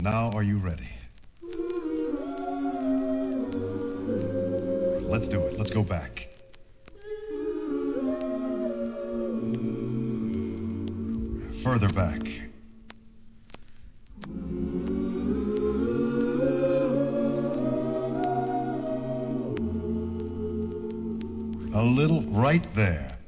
Now, are you ready? Let's do it. Let's go back. Further back. A little right there.